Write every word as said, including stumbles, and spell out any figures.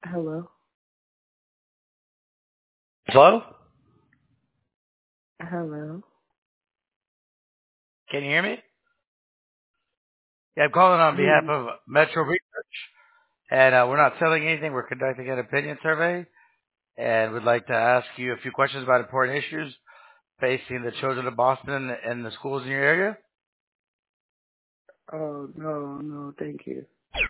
Hello? Hello? Hello? Can you hear me? Yeah, I'm calling on behalf Yes. of Metro Research, and uh, we're not selling anything. We're conducting an opinion survey, and would like to ask you a few questions about important issues facing the children of Boston and the schools in your area. Oh, no, no, thank you.